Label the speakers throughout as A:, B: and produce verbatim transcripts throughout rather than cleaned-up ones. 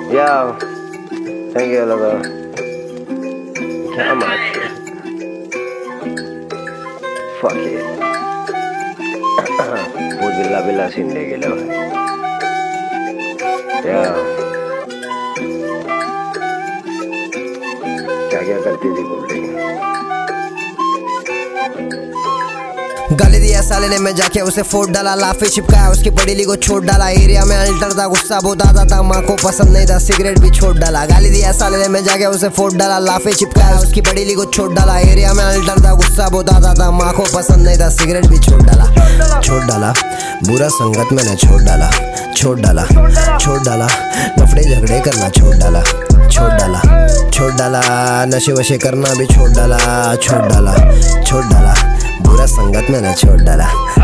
A: Yo, thank you logo. How much? Fuck it. वो बिल्ला बिल्ला सीन ले गेलो है। Yo, क्या क्या करती थी बोल
B: गाली दिया साले ने, मैं जाके उसे फोड़ डाला, लाफे चिपकाया उसकी पड़ीली को छोड़ डाला। एरिया में अल्टर था, गुस्सा बहुत आता था, माँ को पसंद नहीं था, सिगरेट भी छोड़ डाला। गाली दिया साले ने, मैं जाके उसे फोड़ डाला, लाफे चिपकाया उसकी पड़ीली को छोड़ डाला। एरिया में अल्टर था, गुस्सा बहुत आता था, माँ को पसंद नहीं था, सिगरेट भी छोड़ डाला। छोड़ डाला बुरा संगत मैंने छोड़ डाला, छोड़ डाला छोड़ डाला लफड़े झगड़े करना छोड़ डाला, छोड़ डाला छोड़ डाला नशे वशे करना भी छोड़ डाला, छोड़ डाला छोड़ डाला बुरा संगत मैंने छोड़ डाला।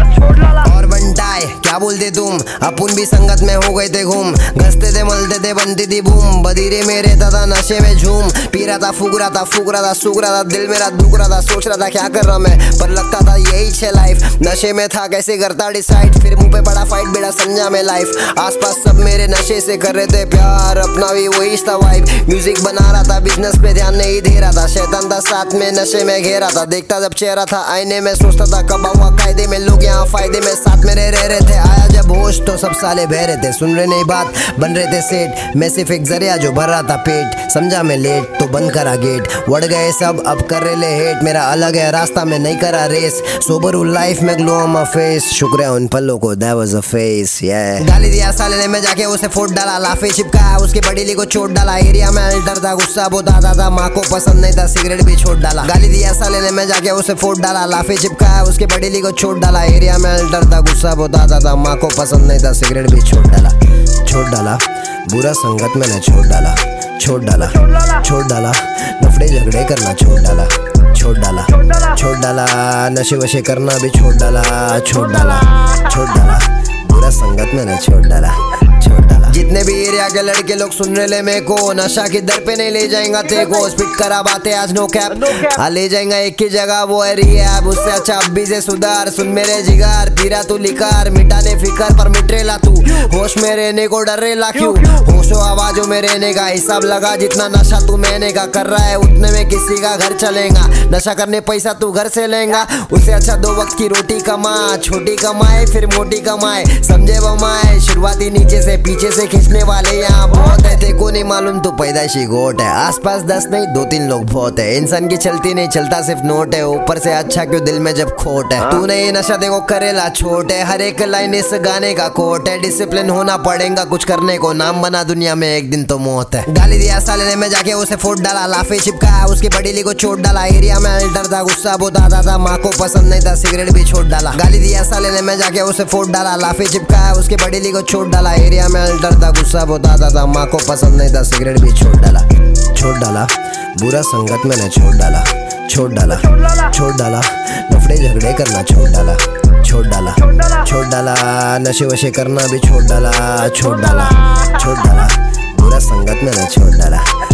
B: और बनटाए क्या बोलते तुम, अपन भी संगत में हो गए थे घूम, घसते थे मलते थे बनती थी बूम। बदीरे में रहता था नशे में झूम, पी रहा था फूक रहा था फूक रहा था सूख रहा था, दिल मेरा दुख रहा था, सोच रहा था क्या कर रहा मैं, पर लगता था यही छे लाइफ। नशे में था कैसे करता डिसाइड, फिर मुंह पे बड़ा फाइट बेड़ा समझा मैं लाइफ। आसपास सब मेरे नशे से कर रहे थे प्यार, अपना भी वही था वाइब। म्यूजिक बना रहा था, बिजनेस पे ध्यान नहीं दे रहा था, शैतान था साथ में नशे में घेरा था। देखता जब चेहरा था आईने में, सोचता था कब हुआ कायदे में, लोग यहाँ फायदे में साथ मेरे रह रहे थे। आया जब होश तो सब साले बह रहे थे, सुन रहे नहीं बात बन रहे थे सेठ। मैं सिर्फ एक जरिया जो भर रहा था पेट, समझा मैं लेट तो बंद करा गेट। बढ़ गए सब अब कर रहे ले हेट, मेरा अलग है रास्ता में नहीं करा रेस। सोबर हूँ लाइफ में ग्लो ऑन माय फेस, शुक्र है उन पलों को that was a face. yeah गाली दिया साले ने, मैं जाके उसे फोड़ डाला, लाफे चिपकाया उसकी बड़ीली को छोड़ डाला। एरिया में अल्टर था, गुस्सा बहुत आता था, माँ को पसंद नहीं था, सिगरेट भी छोड़ डाला। गाली दिया साले ने, मैं जाके उसे फोड़ डाला, लाफे चिपकाया उसकी बड़ीली को छोड़ डाला। एरिया में अल्टर था, गुस्सा बहुत आता था, माँ को पसंद नहीं था, सिगरेट भी छोड़ डाला। छोड़ डाला बुरा संगत मैंने छोड़ डाला, छोड़ डाला छोड़ डाला लफड़े झगड़े करना छोड़ डाला, छोड़ डाला छोड़ डाला नशे वशे करना भी छोड़ डाला, छोड़ डाला छोड़ डाला बुरा संगत मैंने छोड़ डाला, छोड़ डाला। जितने भी एरिया के लड़के लोग सुन रहे ले मेरे को, नशा की दर पे नहीं ले जाएगा तेरे को, स्पिट करा बातें आज नो कैप, हाँ ले जाएगा एक ही जगह वो है रिहैब। उससे अच्छा अभी से सुधार, सुन मेरे जिगार, पीरा तू लिकार, मिटाने फिकर पर मिटरेला तू, होश में रहने को डर रेला क्यों, होशो आवाजों में रहने का हिसाब लगा। जितना नशा तू मैंने का कर रहा है, उतने में किसी का घर चलेगा, नशा करने पैसा तू घर से लेगा। उससे अच्छा दो वक्त की रोटी कमा, छोटी कमाए फिर मोटी कमाए, समझे बमाए। शुरुआती नीचे से पीछे से खींचने वाले यहाँ बहुत है, तेको नहीं मालूम तो पैदाइशी गोट है। आसपास दस नहीं दो तीन लोग बहुत है, इंसान की चलती नहीं चलता सिर्फ नोट है। ऊपर से अच्छा क्यों दिल में जब खोट है, तूने ये नशा देखो करेला छोट है, हर एक लाइन इस गाने का कोट है। डिसिप्लिन होना पड़ेगा कुछ करने को, नाम बना दुनिया में एक दिन तो मौत है। गाली दिया साले ने, मैं जाके उसे फोड़ डाला, लाफे चिपकाया उसकी बड़ीली को छोड़ डाला। एरिया में अल्टर था, गुस्सा बहुत आता था, माँ को पसंद नहीं था, सिगरेट भी छोड़ डाला। गाली दिया साले ने, मैं जाके उसे फोड़ डाला, लाफे चिपकाया उसकी बड़ीली को छोड़ डाला। एरिया में अल्टर था, गुस्सा बहुत आता था, माँ को पसंद नहीं था, सिगरेट भी छोड़ डाला। छोड़ डाला बुरा संगत मैंने छोड़ डाला, छोड़ डाला छोड़ डाला लफड़े झगड़े करना छोड़ डाला, छोड़ डाला छोड़ डाला नशे वशे करना भी छोड़ डाला, छोड़ डाला छोड़ डाला बुरा संगत मैंने छोड़ डाला।